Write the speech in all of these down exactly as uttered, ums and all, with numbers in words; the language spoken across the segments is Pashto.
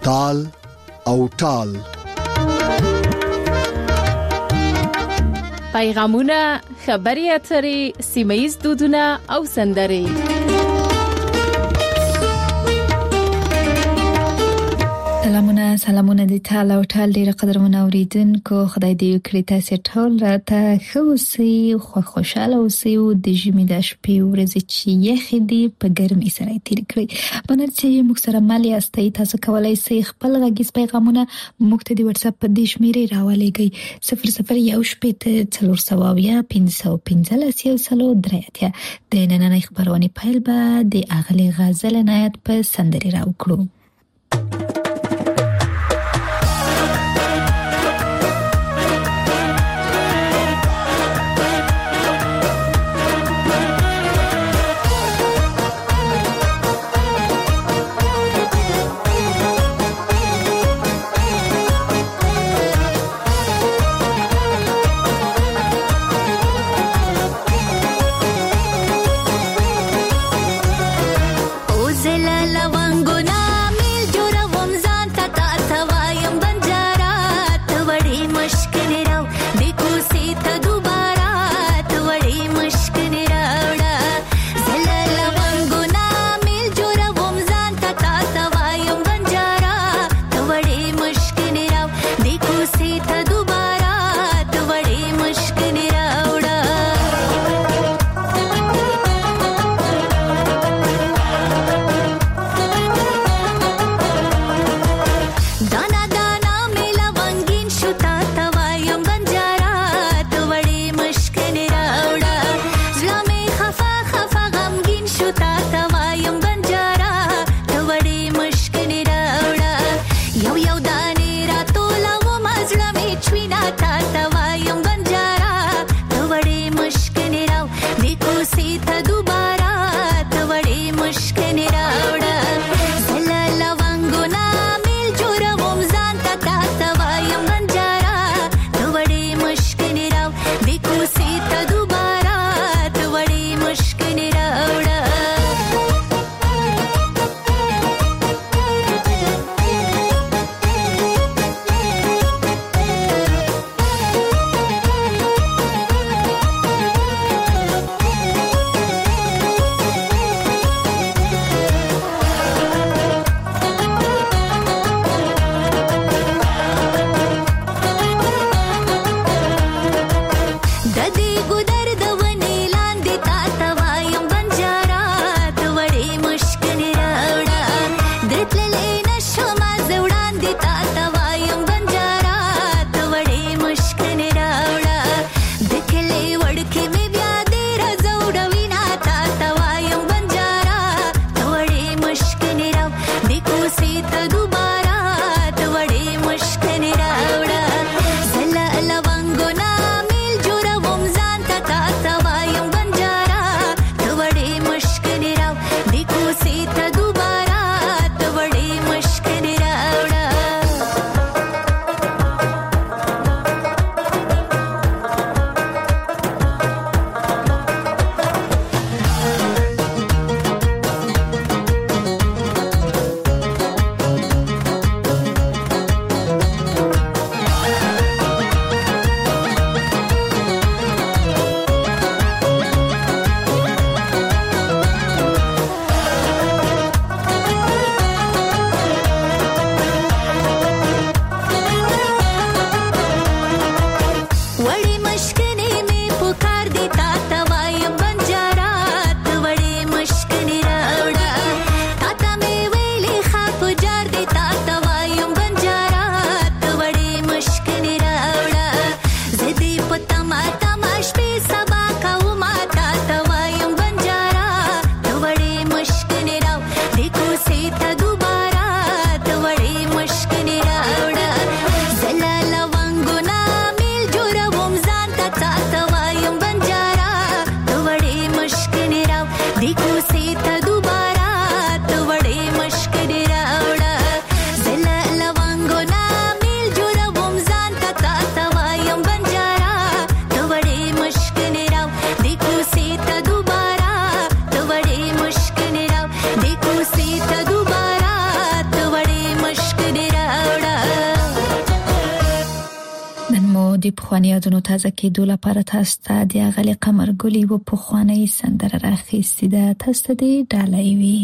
تال او ټال. پیغامونه، خبري اترې، سیمه‌ییز دودونه او سندرې. سلامونه سلامونه د ټال او ټال ډیره قدرمن اوریدونکو، خدای دې وکړي تاسو ټول راته خوشي خو خوشاله اوسئ او د ژمي د شپې ورځې چې یخې دي په ګرمۍ سره تیر کړئ. بنر چې موږ سره مل یاستئ، تاسو کولای شئ خپل غږیز پیغامونه موږ ته د واتس اپ په دې شمیرې راولېږئ صفر صفر یو شپږ څلور سوه یا پنځه پنځه یو سلو درې اتیا. د نننۍ خبرونه پیل به د اغلي غزل عنایت په سندري راوکړو. پخوانی یادونو تازه کېدو لپاره تاسو ته د اغلی قمر ګل یوه پخوانۍ سندره راخیستې ده. تاسو ته دې ډالۍ وي.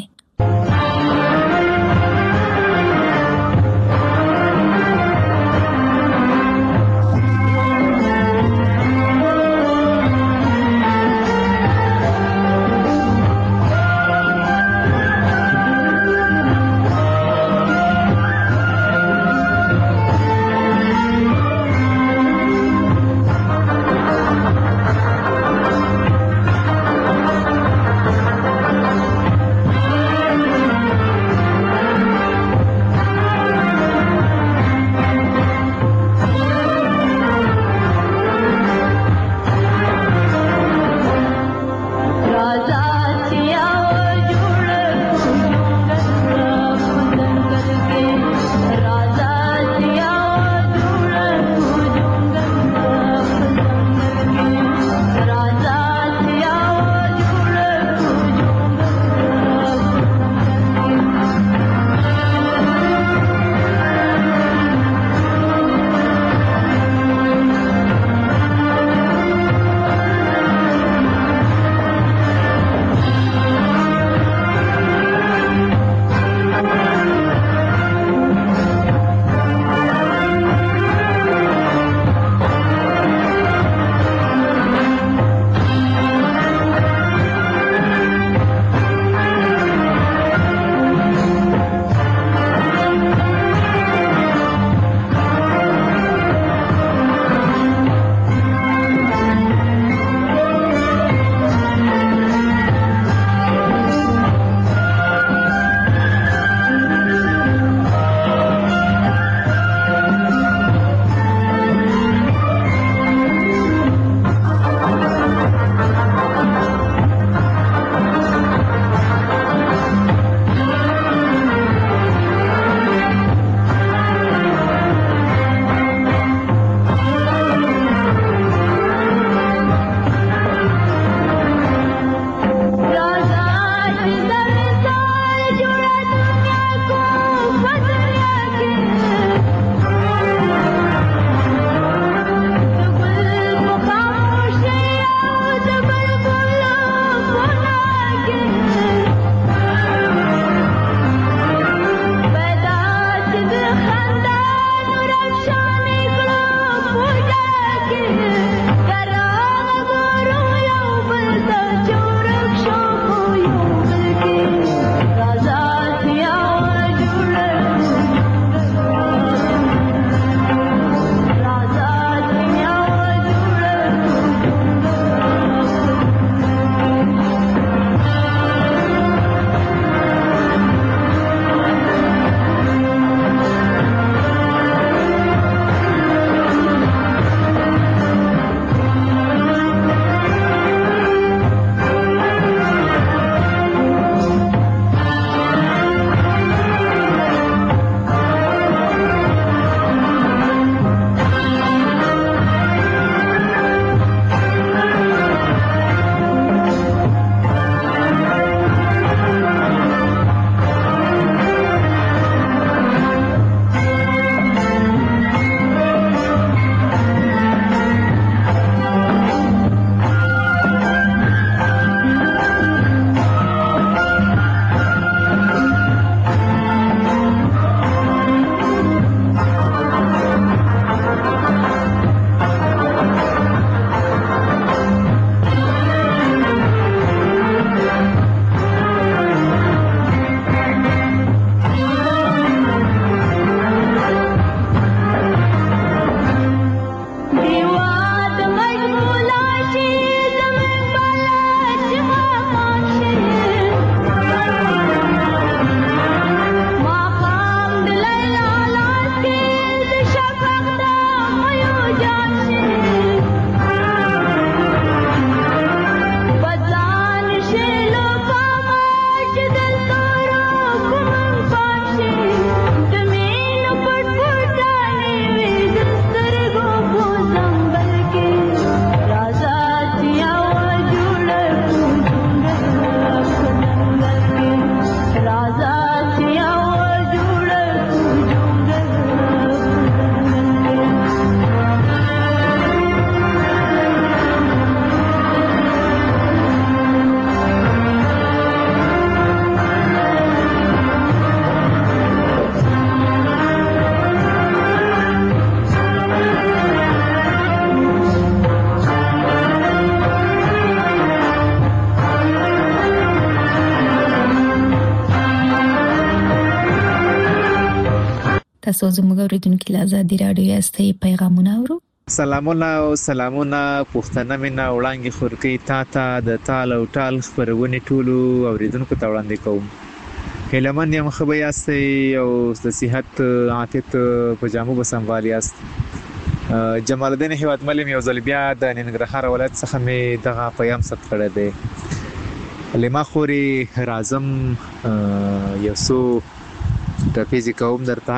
تاسو زموږ اوریدونکو له ازادي رادیو یاستئ پیغامونه اورو. سلامونه او سلامونه پښتنه مینا وړاندې خورکی تا ته د تال او ټال خبرونه ټولو اوریدونکو ته وړاندې کوم. هلمن یم خبر یاستئ او د صحت عافیت په جامو بسنوال یاست. جمال الدین هیواد ملم یو ځل بیا د ننګرهار ولایت څخه می دغه پیغام ثبت کړی دی. لما خوري رازم یو څو ټپیزي کوم درته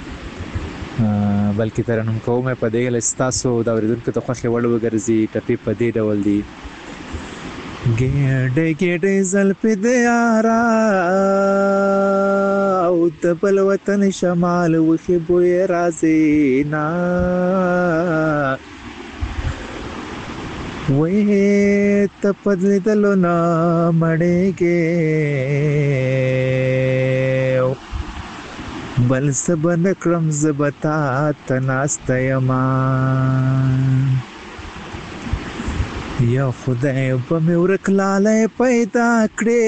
بلکې ترنم کوم په دې لستاسو د اوریدونکو ته خوښ وړ وګرځي. ټپی په دې ډول دی: ګډه ګډه زلف دې یارا او د بل وطن شمال وخي بوې راځي نا وې ته پدل دلو نا مړېږي بل سبن کرم زبتا تناستيما یا خدای په مې ورکلاله پیدا کړې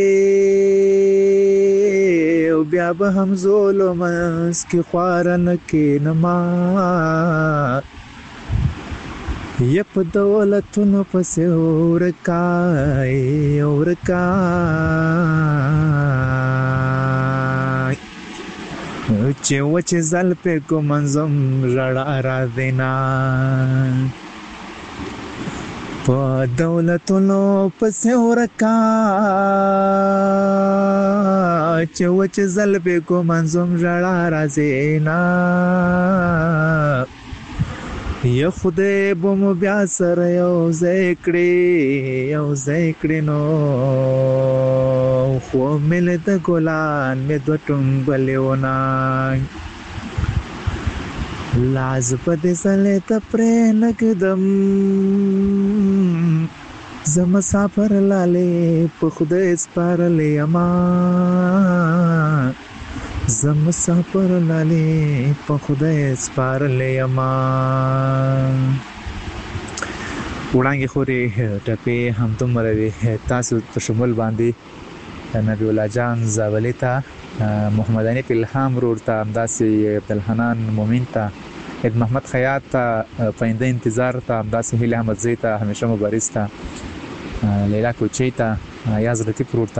او بیا به هم ظلم سکي خوارن کې نما یپ دولتونو پسې ورکای ورکای چې وچ زل په کومنزم رړا را دینا په دولتونو پسې ورکای چې وچ زل په کومنزم رړا را دینا یا خدای بوم بیا سره یو ذکرې یو ذکرې نو خو مل د ګلان مې د ټنګلېونه لاز په دې سلې ته پرې نکدم زم مسافر لاله په خدای سپارلې اما زم مسافر لاله په خدای سپارلې اما. وړاندې خوري ټپه هم تمره وي تاسو په شمول باندې نبی الله جان زاولی ته محمد انیف الهام ورته امداسي عبدالحنان مومن ته اد محمد خیاط ته پاینده انتظار ته امداسي هیله احمد زی ته همیشه مبارز ته لیلا کوچی ته یاز لطیف ورته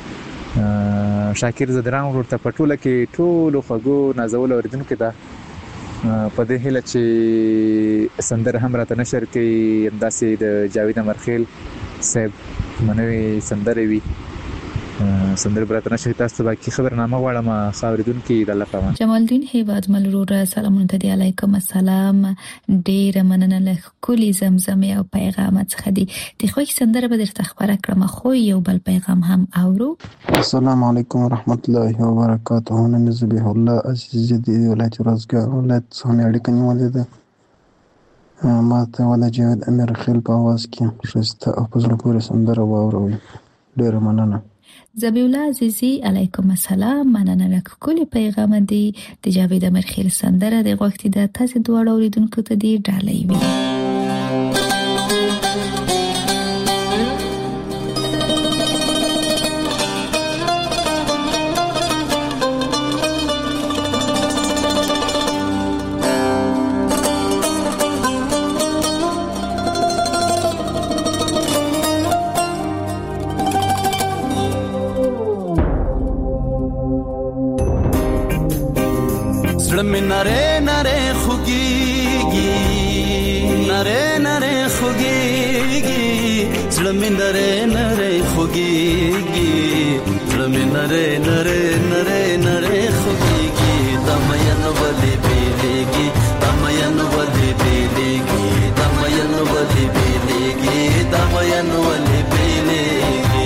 شاکر زدران ورته پټوله کې ټول خوګو نازول اوریدونکو ته په دې هله چې سندر هم راته نشر کوي امداسي د جاوید امرخیل صاحب منوي سندر وی سندر براتنه شي تاسو باقي خبرنامه واړه ما خاوریدونکو د الله پامه. جمال الدین هیواد ملرور سلامونه ته علیکم السلام. ډیر مننه له کلی زمزم او پیغام څخه دي د خوښ سندره به درته خبره کړم خو یو بل پیغام هم اورو. السلام علیکم ورحمت الله وبرکاته. نن زبیح الله عزیز دی ولایت روزګار ولایت څخه اړیکه نیولې ده. ما ته ولا جاوید امیر خیل په आवाज کې شسته او په زړه پورې سندره واوروي. ډیر مننه. زبیح الله عزیزی علیکم السلام. مننه له کلی پیغام دی د جاوید امیر خیل سندره د وخت د تاسو دواړو اوریدونکو ته دی ډالۍ وي. نره نره خوگیگی نره نره خوگیگی زلمی نره نره خوگیگی زلمی نره نره نره نره خوگیگی دامین ولی بیلیگی دامین ولی بیلیگی دامین ولی بیلیگی دامین ولی بیلیگی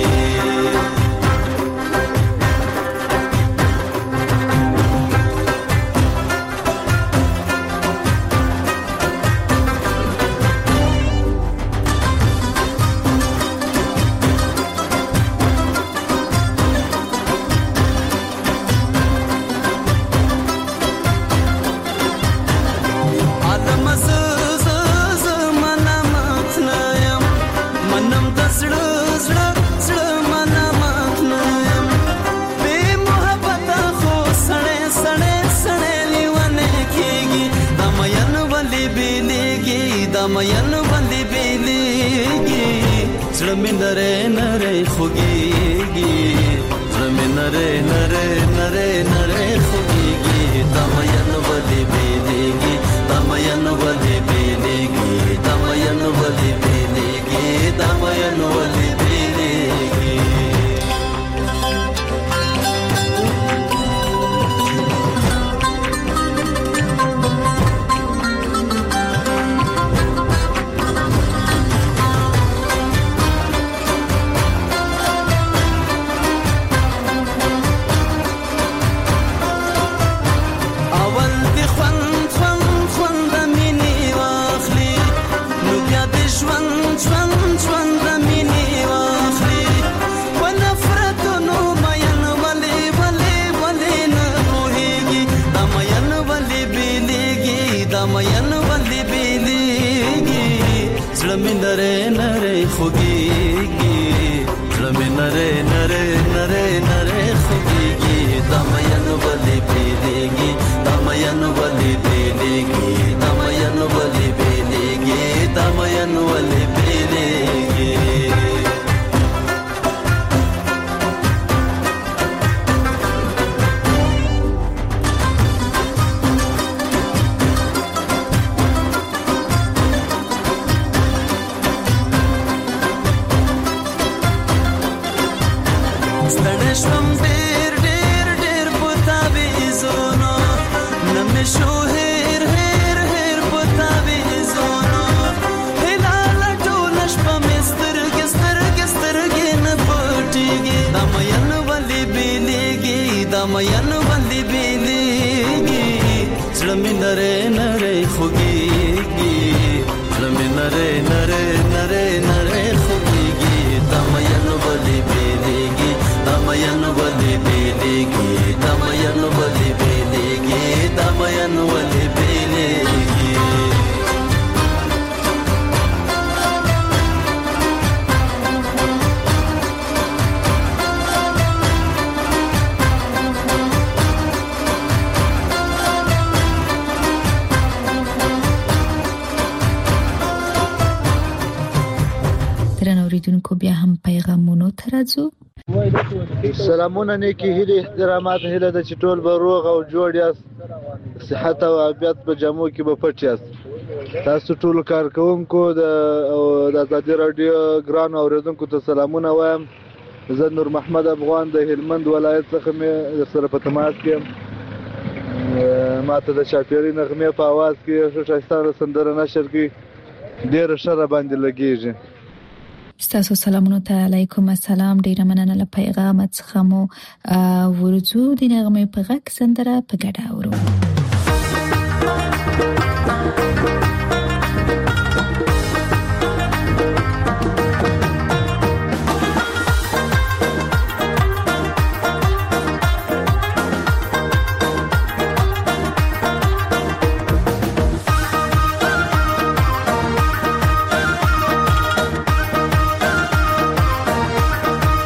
مین باندې بیلیږي زړه مې نری نری خوږیږي زړه مې نری نری نری نری خوږیږي دا مین باندې بیلیږي دا مین باندې بیلیږي دا مین باندې بیلیږي دا مین باندې بیلیږي नरे नरे खुगीगी ज़्लमे नरे नरे नरे नरे खुगीगी दामयन वाली बेलेगी दामयन वाली बेलेगी दामयन वाली बेलेगी दामयन वाली बेलेगी मयन बंदी बेलेगी ज़्लमे नरे नरे खुगीगी ज़्लमे नरे नरे नरे नरे खुगीगी दामयन बंदी बेलेगी दामयन बंदी बेलेगी दामयन बंदी बेलेगी दामयन बंदी बेलेगी اوریدونکو بیا هم پیغامونو ترځو سلامونه نیکی هیله احترامات هیله د چټول به روغ او جوړ یاست صحت او عافیت په جامو کې به پټ یاست تاسو ټول کارکونکو د د آزادي رادیو ګران اوریدونکو ته سلامونه وایم زه نور محمد افغان د هلمند ولایت څخه مې سره په تماس کې ماته د شاپيري نغمه په आवाज کې شایسته سندره نشر کې ډیر شر باندې لګیږي ستاسو سلامونو ته علیکم السلام ډیر مننه له پیغام څخه مو ورځو د نغمه په غږ سندره په ګډه اورو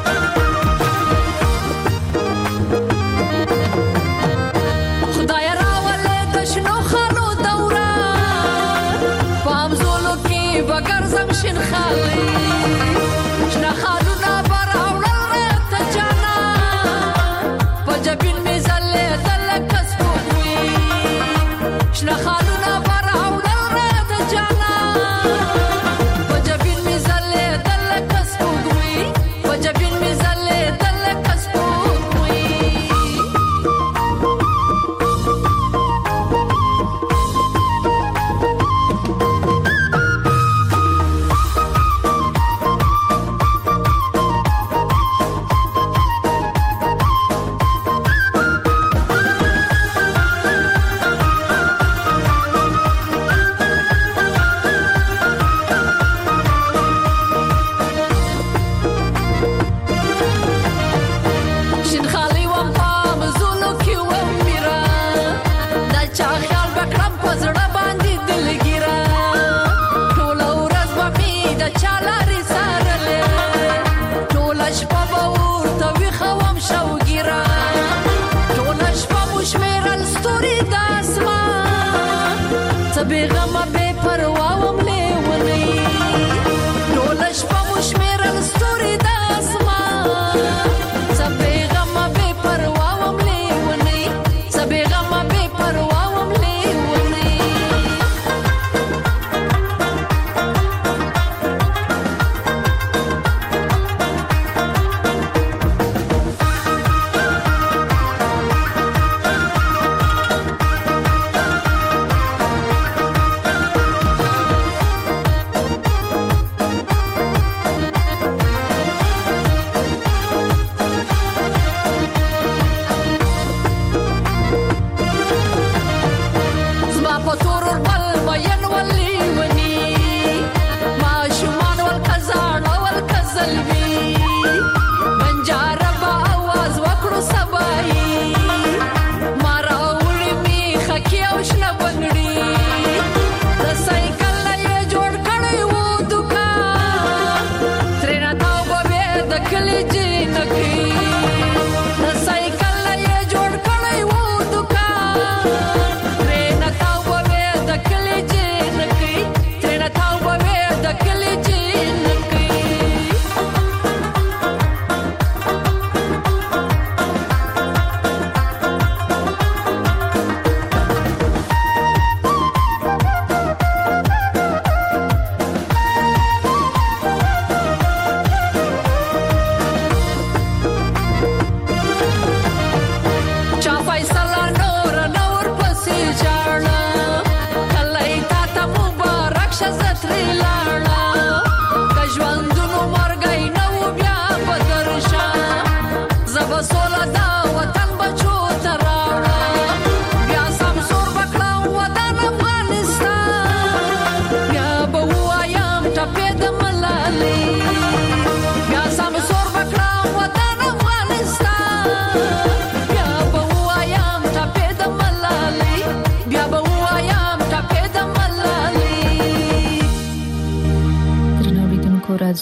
خدای را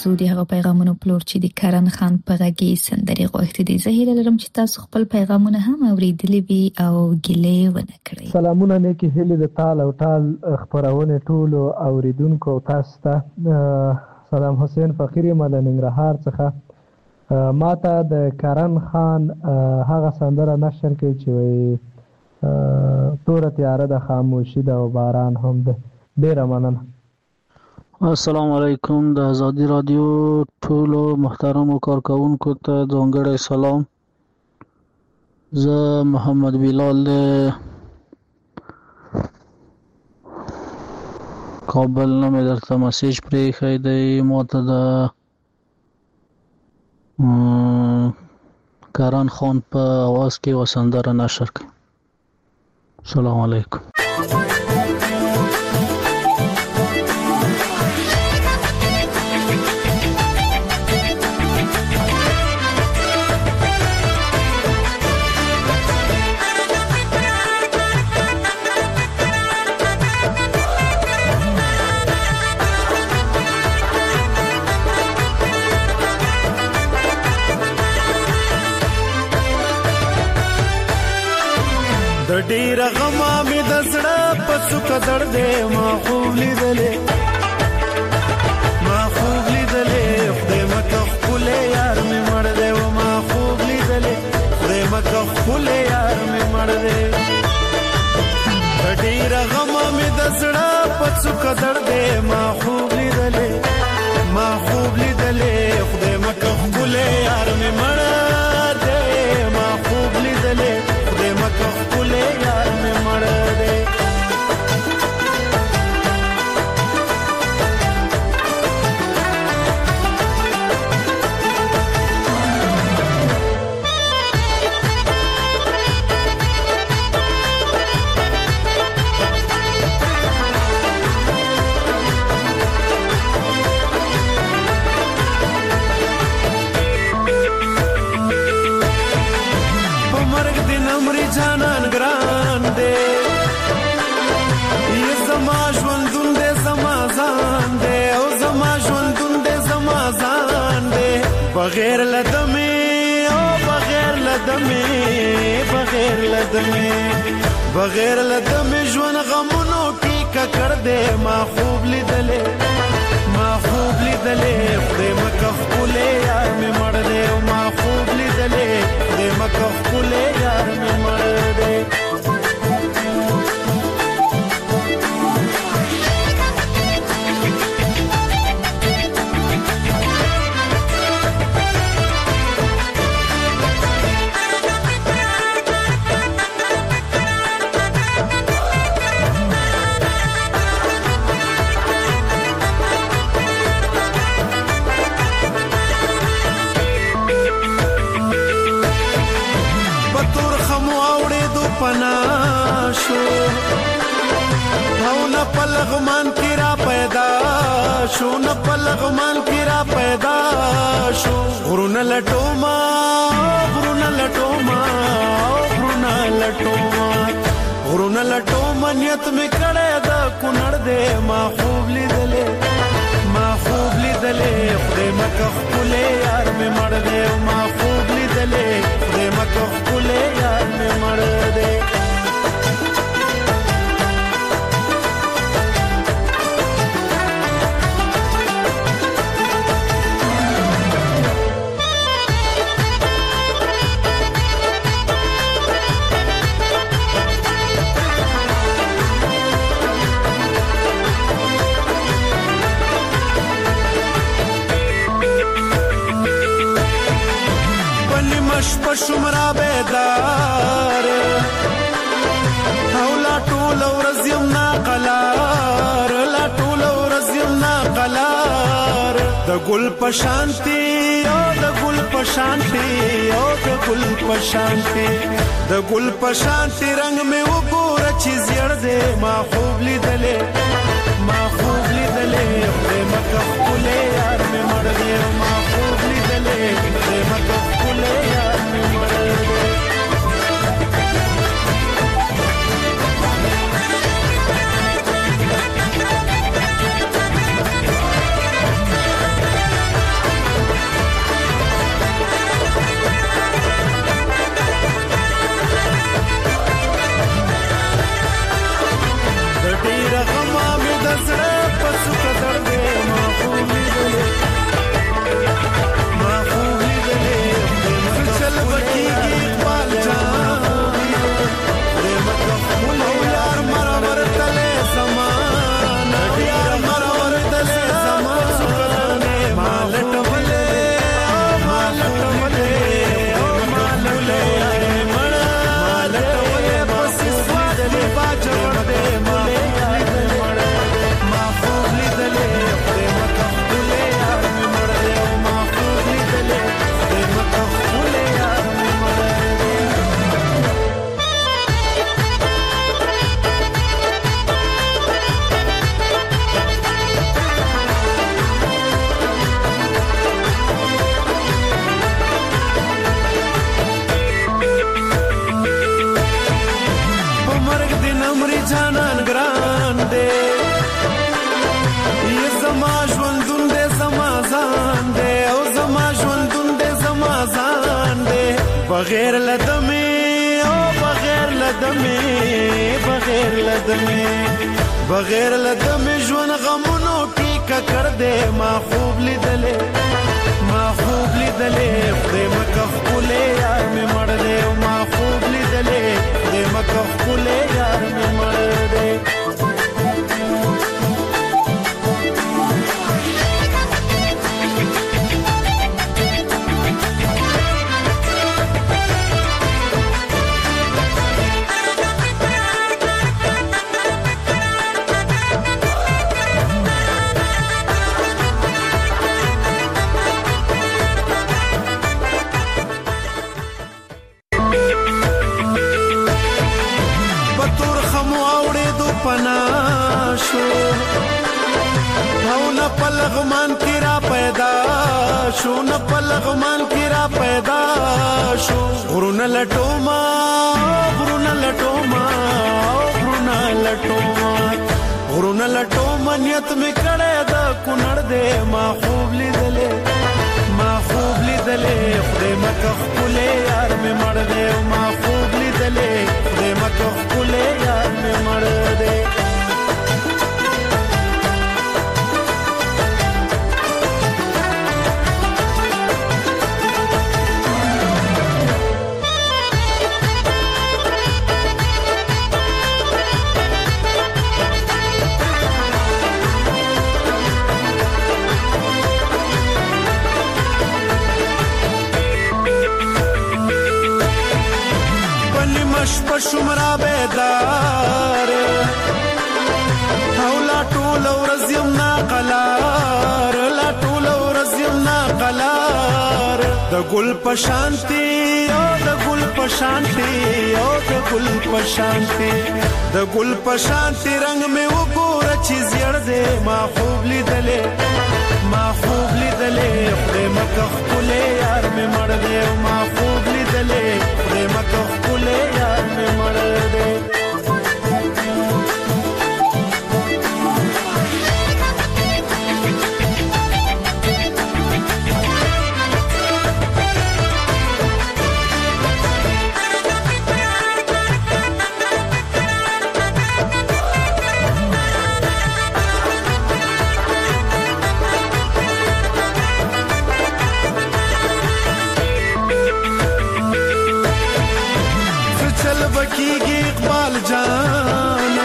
موضوع دی هغه پیغامونو پلور چې د کرن خان په غږی سندري غوښتي دي. زه هیله لرم چې تاسو خپل پیغامونه هم اوریدلی وي او ګیلې ونه کړئ. سلامونه نیکی هلي د تال او تال خبرونه ټولو اوریدونکو تاسو ته. سلام حسین فقیر مل ننګرهار څخه. ما ته د کرن خان هغه سندره نشر کوي چې وي تور تیاره د خاموشي د باران هم ده. ډیره مننه. السلام علیکم. د ازادي رادیو ټولو محترمو کارکونکو ته ځانګړی سلام. زه محمد بلال کابل نه مې درته مسیج پرېښی دی. ما ته د کرن خان په اواز کې یوه سندره نشر کړئ. السلام علیکم. د ډیر غما می د زړه په څوک درد ما خوب لیدلې ما خوب لیدلې خدای مکه خپل یار می مړ دی و ما خوب لیدلې خدای مکه خپل یار می مړ دی. د ډیر غما می د زړه په څوک درد ما خوب لیدلې ما خوب لیدلې خدای مکه خپل یار می مړ دی ما خوب لیدلې خدای مکه خپل یار می مړ دی. جانان ګران دې یې زما ژوندون دې زما ځان دې او زما ژوندون دې زما ځان دې بغیر لدمې او بغیر لدمې بغیر لدمې بغیر لدمې ژوند غمونو کې ککړ دې ما خوب لیدلې ما خوب لیدلې خدای مکه خپل یار مې مړ دې او ما خوب لیدلې خدای مکه خپل یار مې مړ دې. پناشو او نه پلغمان کی را پیدا شو نه پلغمان کی را پیدا شو غرون لټوما غرون لټوما غرون لټوما غرون لټوما نیت می کړه دا کونړ دې ما خوب لیدلې ما خوب لیدلې خدای مکه خپل یار می مړ دې ما خوب لیدلې خدای مکه خپل یار می مړ دې. شمرا بیدار او لا ټول ورځ یم نا قلار لا ټول ورځ یم نا قلار د ګل پشانتی او د ګل پشانتی او د ګل پشانتی د ګل پشانتی رنگ می وګوره چې زیړ دې ما خوب لیدلې ما خوب لیدلې خدای مکه خپل یار می مړ دې ما خوب لیدلې خدای مکه خپل یار می مړ دې. بغیر لدمه او بغیر لدمه بغیر لدمه بغیر لدمه ژوند غمونو ټیکه کړ دې ما خوب لیدلې ما خوب لیدلې خدای مکه خپلې یار مې مړ دې ما خوب لیدلې خدای مکه خپلې یار مې مړ دې پلغمان کی را پیدا شو نه پلغمان کی را پیدا شو غرونه لټوما غرونه لټوما غرونه لټوما غرونه لټوما نیت می کړه دا کونړ دې ما خوب لیدلې ما خوب لیدلې خدای مکه خپلې یار می مړ دې ما خوب لیدلې خدای مکه خپلې یار می مړ دې شمرا بیدار اولا ټول ورځ یم ناقلار لا ټول ورځ یم ناقلار د ګل پشانتی او د ګل پشانتی او د ګل پشانتی د ګل پشانتی رنگ می وګوره چې زیړ دې ما خوب لیدلې ما خوب لیدلې خدای مکه خپلې یار می مړ دې ما خوب لیدلې خدای مکه خپلې یار می مړ دې کیږي اقبال جانا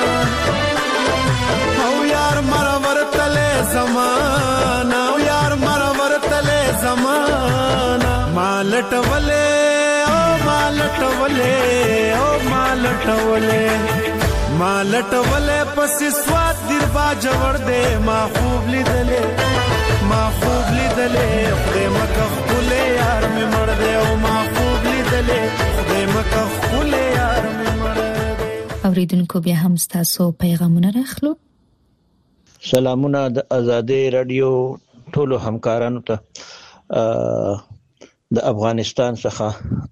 او یار مرور تله زمانہ او یار مرور تله زمانہ مالټ ولې او مالټ ولې او مالټ ولې مالټ ولې پس سواد در باج ور دې ما خوب لیدلې ما خوب لیدلې خدای مکه خپلې یار مې مړ دې او ما خوب لیدلې خدای مکه خپلې یار مې مړ دې اوریدونکو بیا هم تاسو پیغامونه راخلو سلامونه د آزادۍ رادیو ټولو همکارانو ته د افغانستان څخه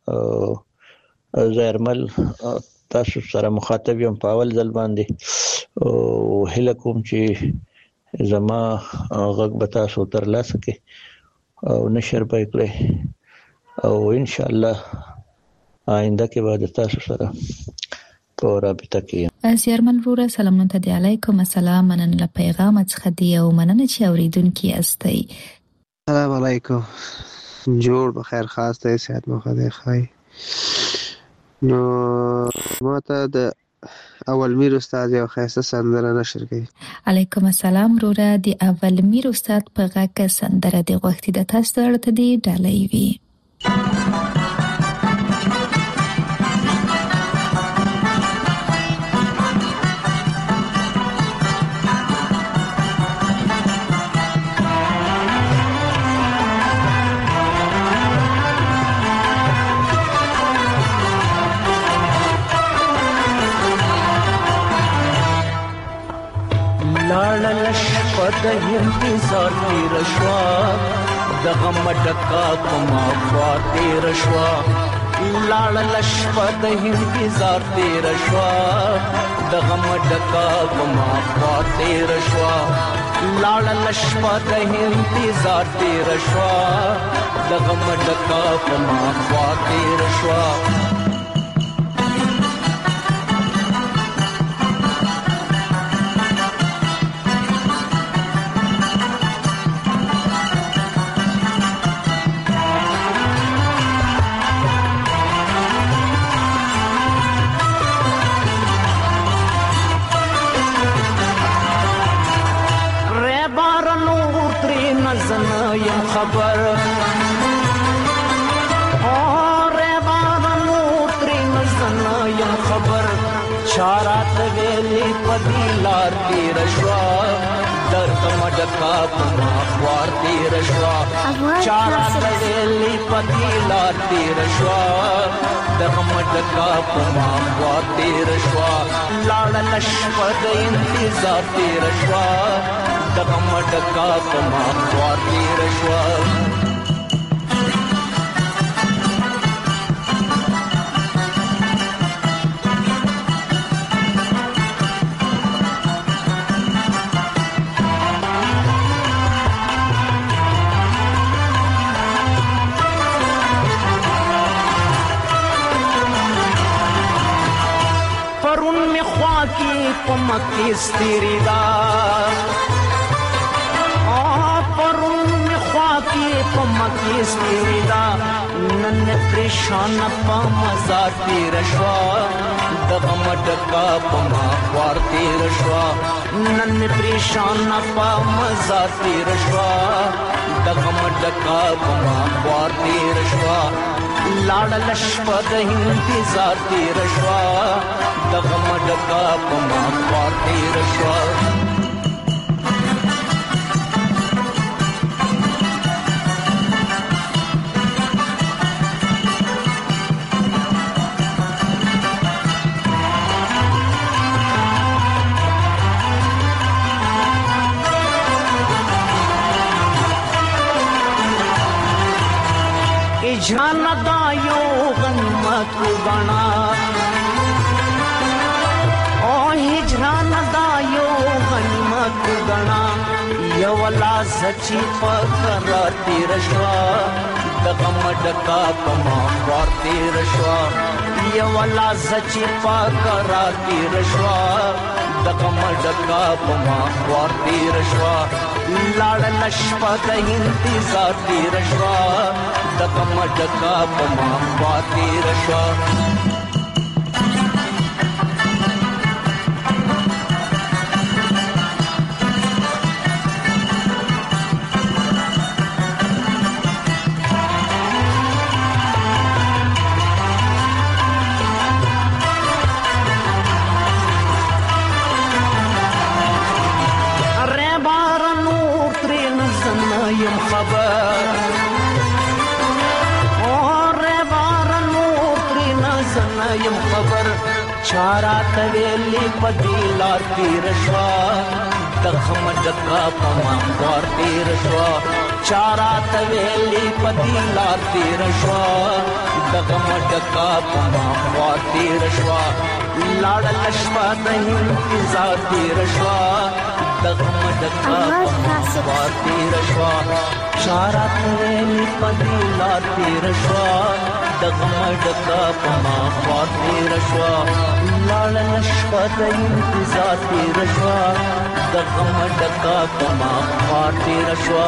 زیرمل تاسو سره مخاطب یم په اول ځل باندې او هله کوم چې زما غږ به تاسو تر لاسه کې او نشر به کړئ او ان شاء الله آینده کې به تاسو سره په رابطه کې زیرمل وروره سلامونه ته علیکم السلام مننه له پیغام څخه دی او مننه چې اوریدونکو یاستئ السلام علیکم جوړ بخیر خاص ته صحت مو خدای خای نو ماته د اول میر استاد یو خاصه سندره نشر کړي علیکم السلام وروره د اول میر استاد په غږ سندره د وختي د تاسو ورته دی ډالۍ وی د انتظار تیر شوا د غم ډکا کومه خوا تیر شوا لاړ لشپ د انتظار تیر شوا د غم ډکا کومه خوا تیر شوا لاړ لشپ د انتظار تیر شوا د دغه مډکا په ما خوا تیر شوا یم خبر اور بارنو ترین زنا یم خبر چارات ویلی پدی لار تیر شوا در کمڈکا پما خوار تیر شوا چارات ویلی پدی لار تیر شوا در کمڈکا پما خوار تیر شوا لاڑ لشپد انتظار تیر شوا دغه مډکا په ما خوار تیر شوا پرون می خوا کی په مکی ستری دا پمکی ستیدا نن پریشان پا مزار تیر شوا دغه مډکا پما خوار تیر شوا نن پریشان پا مزار تیر شوا دغه مډکا پما خوار تیر شوا لاړ لشپد انتظار تیر شوا دغه مډکا پما خوار تیر شوا جان دایو غنیمت غنا او هجران دایو غنیمت غنا یو لا سچی پکر تیر شوا دغه مډکا پما خوار تیر شوا یو لا سچی پکر تیر شوا دغه مډکا پما خوار تیر شوا لاړ لشپد انتظار تیر شوا دغه مډکا پما خوار تیر شوا یم خبر اور بارنو ترین زنا یم خبر چارات ویلی پدی لار تیر شوا دغه مډکا پما خوار تیر شوا چارات ویلی پدی لار تیر شوا دغه مډکا پما خوار تیر شوا لاړ لشپد انتظار تیر شوا دغه مډکا پما خوار تیر شوا چارات ویلی پدی لار تیر شوا دغه مډکا پما خوار تیر شوا لاړ لشپد انتظار تیر شوا دغه مډکا پما خوار تیر شوا.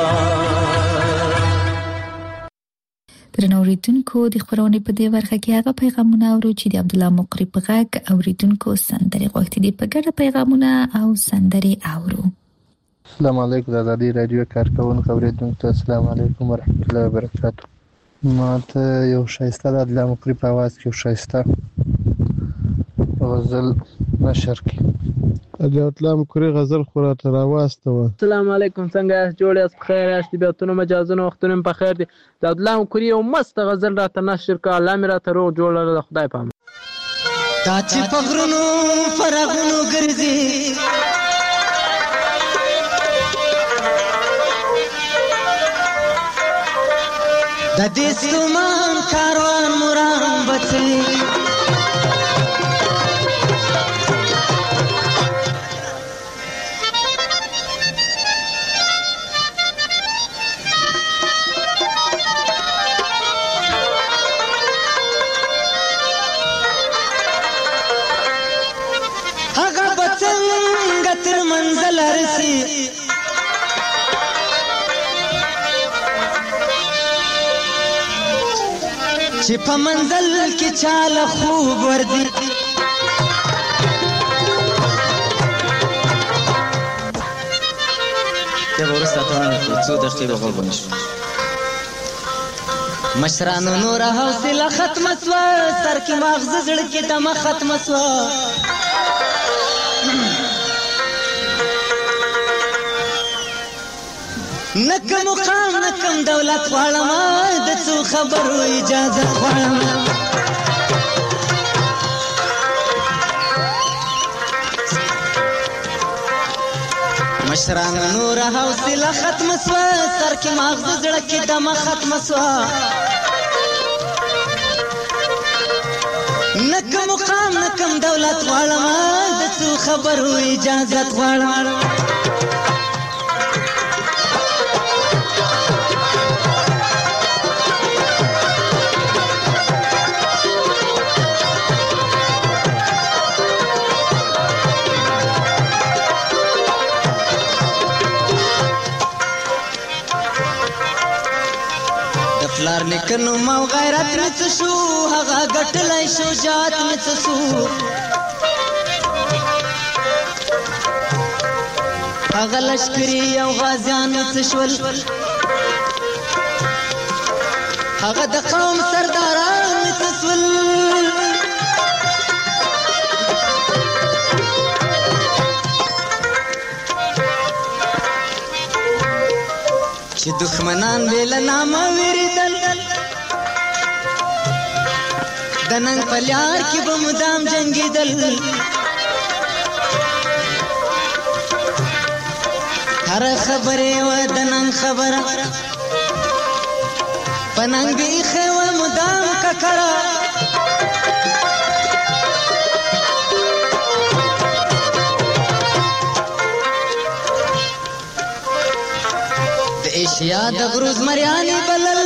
درنو اوریدونکو د خبرونه په دې ورخه کې هغه پیغامونه اورو چې د عبد الله مقری په غږ اوریدونکو سندري غوښتي دي په ګډه پیغامونه او سندري اورو. السلام علیکم د ازادي رادیو کارکونکو اوریدونکو السلام علیکم ورحمت الله وبرکاتہ. ما ته یو شایسته د عبد الله مقری په आवाज کې یو شایسته غزل نشر کی د الله مقری غزل خوراته راواسته و. السلام علیکم څنګه یاست جوړ یاست بخیر یاست بیاتونه مجازونه وختونه په خیر دي. د الله مقری یو مست غزل راته نشر کا الله مې راته روغ جوړ له خدای پام. تا چې پغرونو فرغونو ګرځي د دې سومان کاروان مرام بچي چې په منزل کې چاله خوب وردی ته ورسته ته څو دقیقې به غوږ ونیسو مشرانو نور حوصله ختم سوه سر کې ماغزه زړه کې دمه ختم سوه نکم مقام نکم دولت غواړم د څو خبرو اجازه غواړم مشران نور حوصله ختم سوه سر کې ماغزه زړه کې دمه ختم سوه نکم مقام نکم دولت غواړم د څو خبرو اجازه غواړم لار لیکنو مو غیرت مې څه شو هغه ګټلی شجاعت مې څه شو هغه لشکري او غازیان مې څه شول هغه د قوم سرداران مې څه شول چې دښمنان بې له نامه وېرېدل د ننګ په لار کې به مدام جنګېدل هره خبرې وه د ننګ خبره په ننګ به ایښې وه مدام ککره ایشیا د غروز مریانی بلل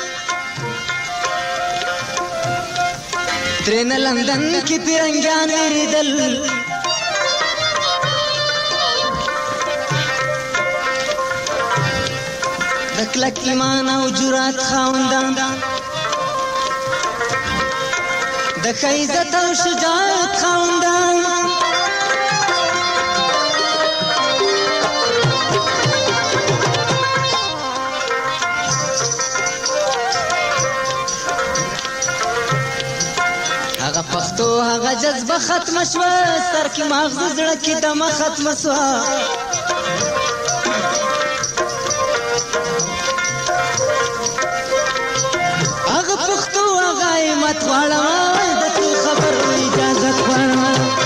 ترین لندن کی پیرنگیان ویریدل د کلک ایمان او جرات خاوندان د ښه عزت او شجاعت خاوندان پښتو هغه جذبه ختم شوه سر کې ماغزه زړه کې دمه ختم شوه هغه پښتو هغه همت غواړم د څو خبرو اجازه غواړم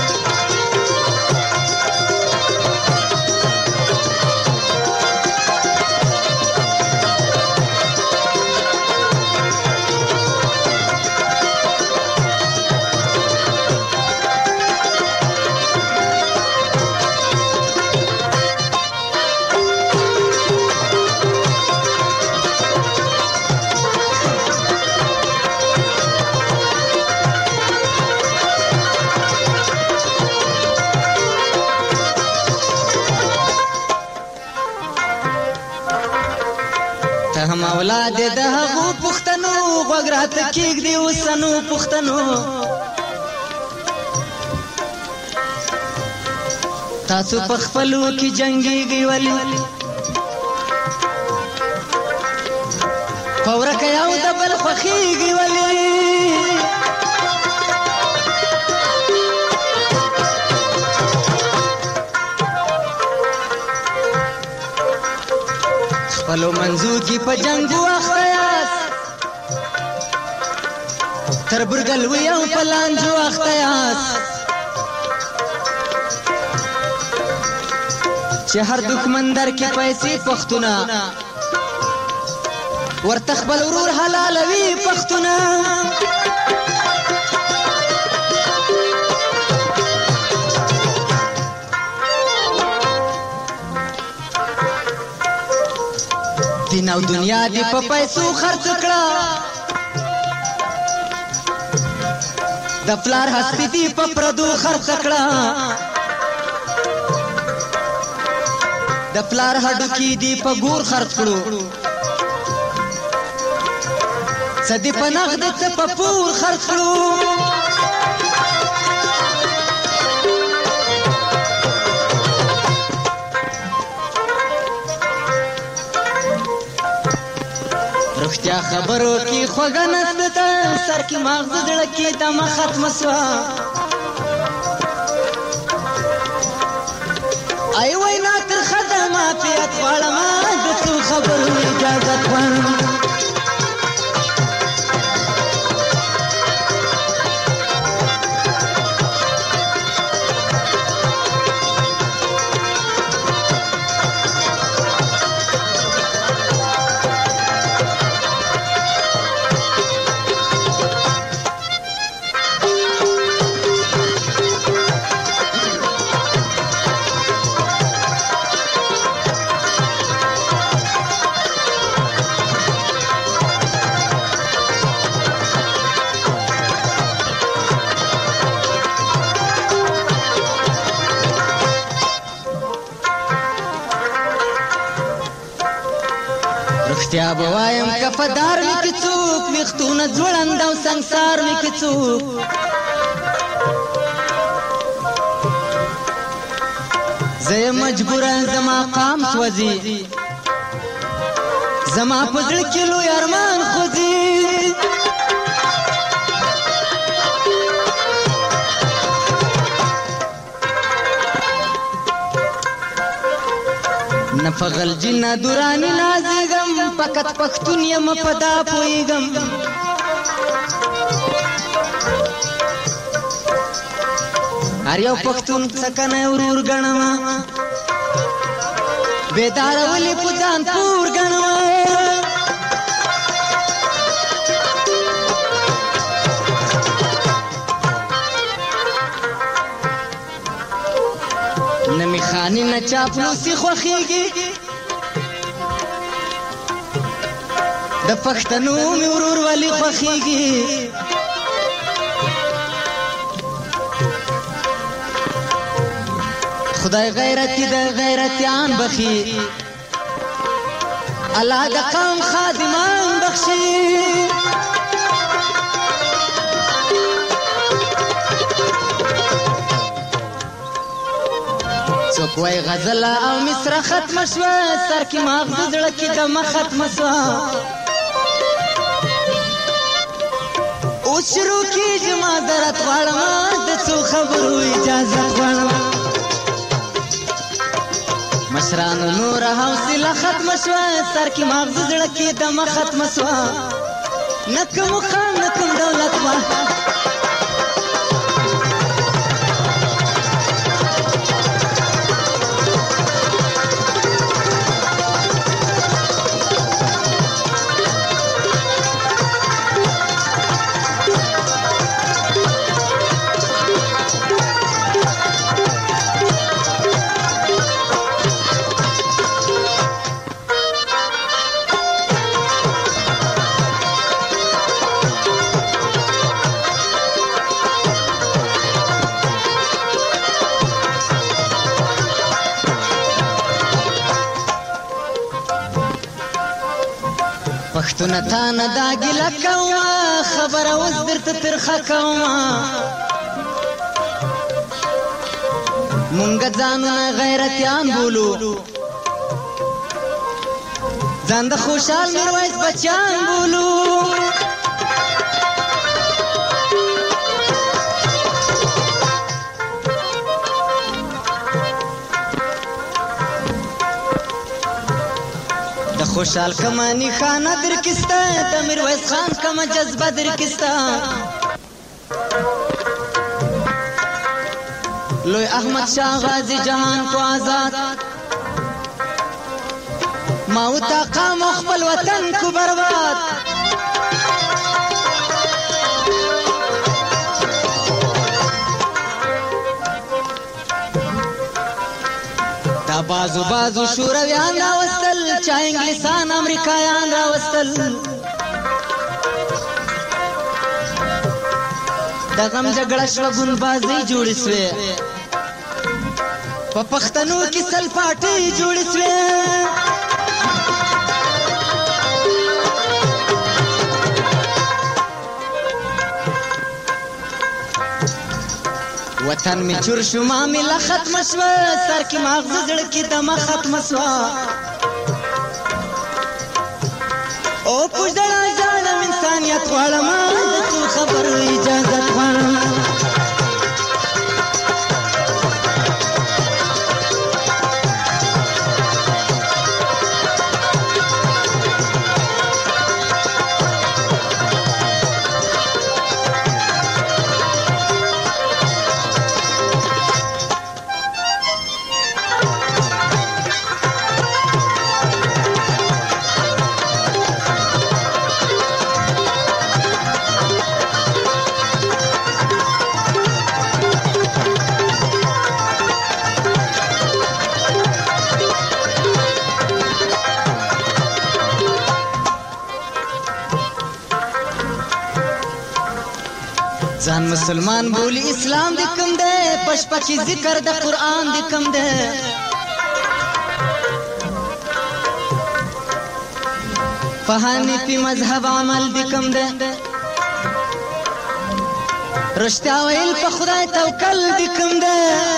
هم اولاد د هغو پښتنو غوږ راته کېږدي اوسنو پښتنو تاسو په خپلو کې جنګېږئ ولې په ورکه یو د بل خوښېږئ ولې خپلو منځو کې په جنګو اخته یاست تر برګلوي او په لانجو اخته یاست چې هر دښمن در کې پیسې پښتونه ورته خپل ورور حلالوي پښتونه دین او دنیا دی په پیسو خرڅ کړه د پلار هستی دی په پردو خرڅ کړه د پلار هډو کې دی په ګور خرڅ کړو سدی په نغد څه په پور خرڅ کړو رښتیا خبرو کې خوږه نشته سر کې مغز زړه کې دمه ختمه سوه ای وینا ترخه ده معافیت غواړمه د څو خبرو اجازت غواړم رښتیا به وایم که په دار وي که څوک ویښتونه ځوړند او سنګسار وي که څوک زه یم مجبوره زما قام سوځي زما په زړه کې لوی ارمان خوځي نه په غلجي نه دوراني نازېږم فقط پښتون یم په دا پوهېږم هر یو پښتون څکنی ورور ګڼمه بیداره ولې په ځان پور ګڼمه نه مې خاني نه چاپلوسي خوښېږي د پښتنو مې ورورولي خوښېږي خدای غیرتي د غیرتیان بخي الله د قوم خادمان بخشي څوک وای غزله او مصره ختمه شوه سر کې مغز زړه کې دمه ختمه شوه اوس شروع کېږي معذرت غواړمه د څو خبرو اجازت غواړم مشرانو نوره حوصله ختمه شوه سر کې مغز زړه کې دمه ختمه شوه نه کوم خان نه کوم دولت وه پښتونه تا نه دا ګیله کومه خبره اوس درته ترخه کومه مونږ ځانونه غیرتیان بولو ځان د خوشحال میرویس بچیان بولو خوشحال کما نښانه در کسته د میرویس خان کما جذبه در کسته لوی احمد شاه غازی جهان کو آزاد ماو تا قام خپل وطن کو برباد دا بازو بازو شورویان راوستل چا انګلیسان امریکایان راوستل د غم جګړه شوه ګوندبازۍ جوړې سوې په پښتنو کې سل پاټۍ جوړې سوې وطن می چور شو معامله ختم شو سر کې مغز زړه کې دمه ختم شو او پوجړه ځانم انسانيت غواړم د ټول خبرو اجازه غواړم ځان مسلمان بولی اسلام د کوم ده پشپکی ذکر د قران د کوم ده فهانی پی مذهب عمل د کوم ده رشتیا ویل په خدای توکل د کوم ده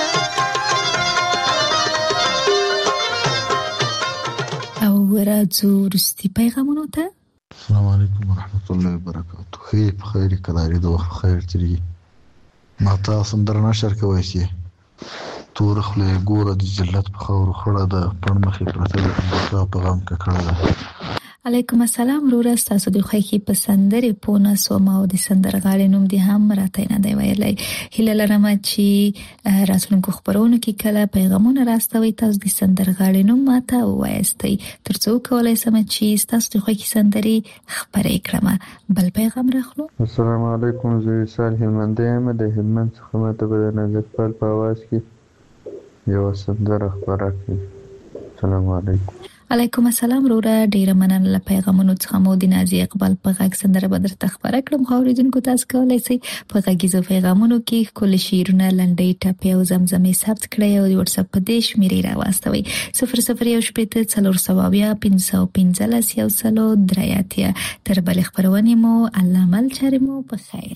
او راځو رستي پیغامونو ته. السلام علیکم ورحمت الله وبرکاته. خیر په خیر کلاري د وخت خیر تیری ما تاسو در نشر کوي چې تور خله ګوره د جلت په خور خړه د پړمخې پرته د پیغام کړه. علیکم السلام ورور تاسو د خوخي په سندره پونه سوما او د سندرغاړي نوم دي هم راته نه دی ویلای. هله لرم چې راتلونکو خبرونو کې کله پیغامونه راستوي تاسو د سندرغاړي نوم ماته وایستئ ترڅو کولای سم چې تاسو د خوخي سندري خبرې کړم. بل پیغام راخلو. السلام علیکم زه صالح منده یم د هلمند څخه ماته په نازک پال په आवाज کې یو سندره خبره کوي. السلام علیکم. علیکم السلام وروره ډیره مننه له پیغامونو څخه مو د نازي اقبال په غږ سندره بدر تخبره کړم. خو اوریدونکو تاسو کولای شئ په غږیزو پیغامونو کې کول شیرونه لنډۍ ټاپې او زمزمې ثبت کړئ او د واتس اپ په دې شمیرې راواستوي صفر صفر یو شپږ څلور سوه پنځه پنځلس یو سلو درایاتیا. تر بل خبرونه مو الله مل چارې مو په خیر.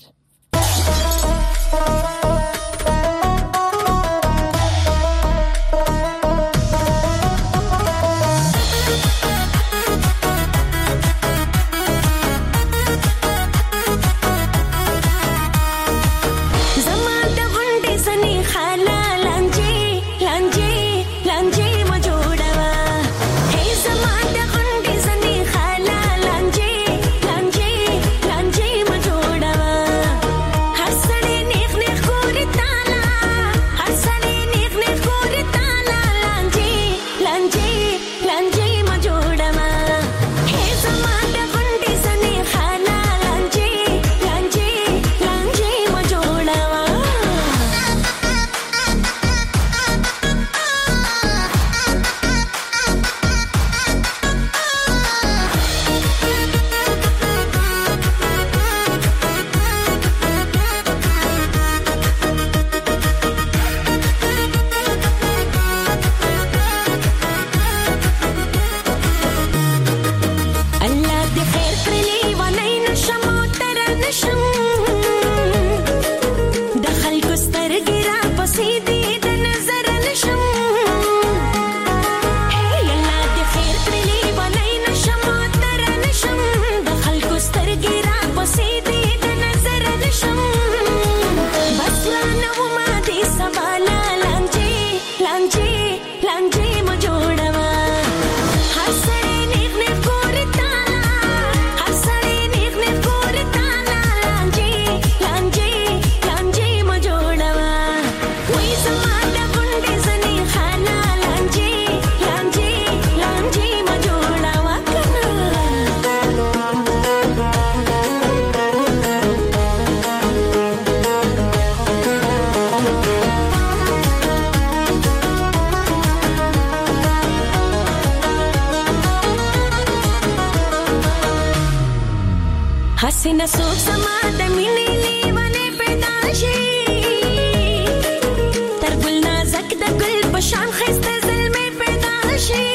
حسینه سوک سما د مینې لیوانه پیدا شي تر ګل نازک د ګل په شان خسته زلمې پیدا شي.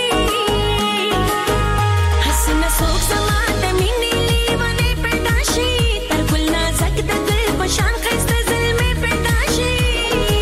حسینه سوک سما د مینې لیوانه پیدا شي تر ګل نازک د ګل په شان خسته زلمې پیدا شي.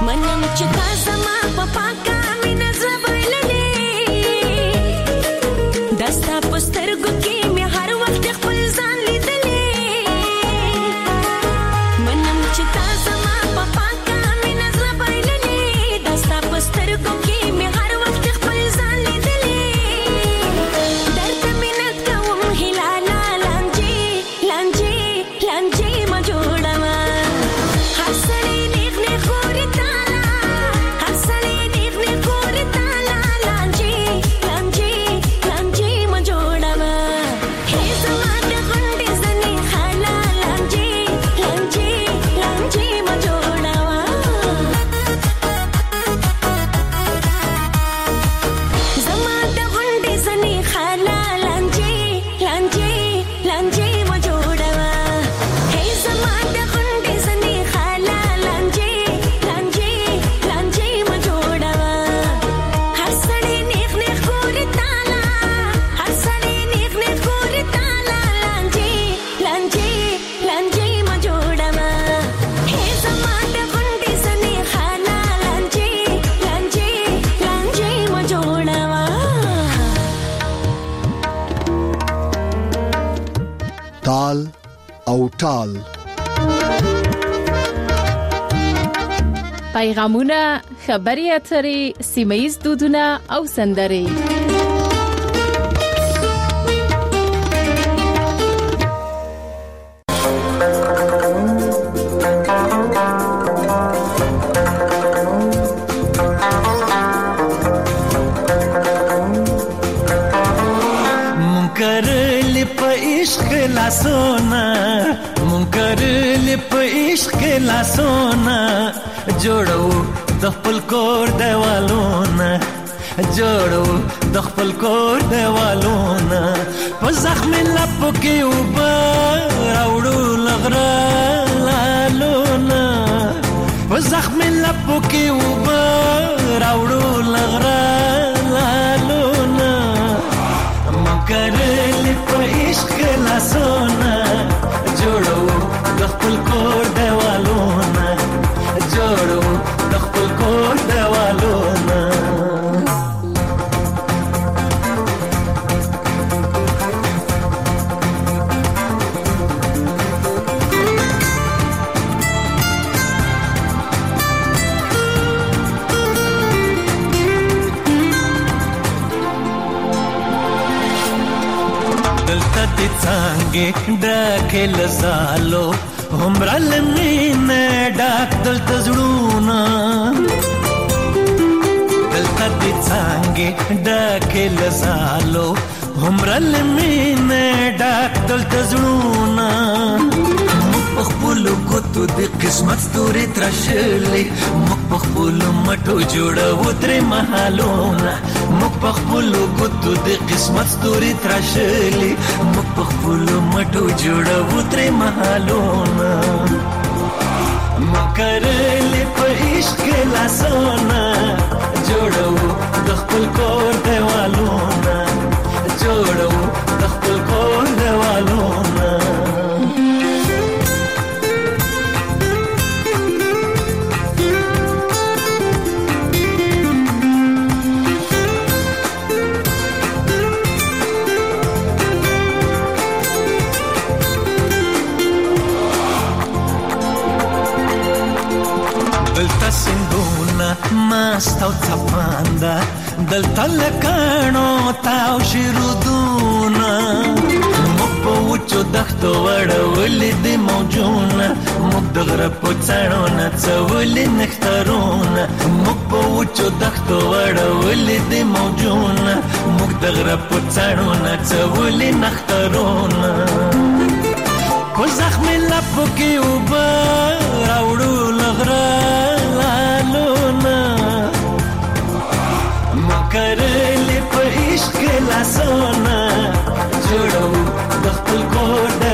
منم چې تا زما په پاکه مینه زړه بایللی دا ستا په سترګو کې مې هر وخت خپل ځان لیدلی منم چې تا زما په پاکه مینه زړه بایللی دا ستا په سترګو کې مې هر وخت خپل ځان لیدلی درته مینت کوم هلاله لانجې لانجې لانجې ما جوړوه هر سړی نیغ نیغ ګوري تاله هر سړی نیغ نیغ ګوري تاله لانجې لانجې لانجې ما جوړوه هې زما د غونډې زنې خاله لانجې لانجې لانجې ما جوړوه زما د غونډې زنې خاله لانجې لانجې لانجې ما جوړوه هې زما د غونډې زنې خاله لانجې لانجې لانجې ما جوړوه هر سړی نیغ نیغ ګوري تاله هر سړی نیغ نیغ ګوري تاله لانجې لانجې لانجې ما جوړوه هې زما د غونډې زنې خاله لانجې لانجې لانجې ما جوړوه تال او ټال. پیغامونه، خبري اترې، سیمه‌ییز دودونه او سندرې. منکرلی په عشق لاسونه منکرلی په عشق لاسونه جوړو د خپل کور دیوالونه جوړو د خپل کور دیوالونه په زخم لپو کې اوبه راوړو لغره لالونه په زخم لپو کې اوبه راوړو لغره لالونه منکرلی په عشق لاسونه جوړو د خپل کور دیوالونه جوړو د خپل کور دیوالونه دلته دې څانګې ډکې له زالو همرا له مینې ډک دلته زړونه دلته دې څانګې ډکې له زالو همرا له مینې ډک دلته زړونه موږ په خپلو ګوتو د قسمت ستوري تراشلې موږ په خپلو مټو جوړوو ترې مهالونه موږ په خپلو ګوتو د قسمت ستوري تراشلې موږ په خپلو مټو جوړوو ترې مهالونه منکرلی په عشق لاسونه جوړوو د خپل کور دیوالونه جوړوو د خپل کور دیوالونه دلته سندونه مست او څپانده دلته لکڼو تاو شیرودونه موږ په وچو دښتو وړولي دي موجونه موږ د غره په څڼو نڅولي نښترونه موږ په وچو دښتو وړولي دي موجونه موږ د غره په څڼو نڅولي نښترونه په زخمي لپو کې اوبه راوړو لغره لالونه منکرلی په عشق لاسونه جوړو د خپل کور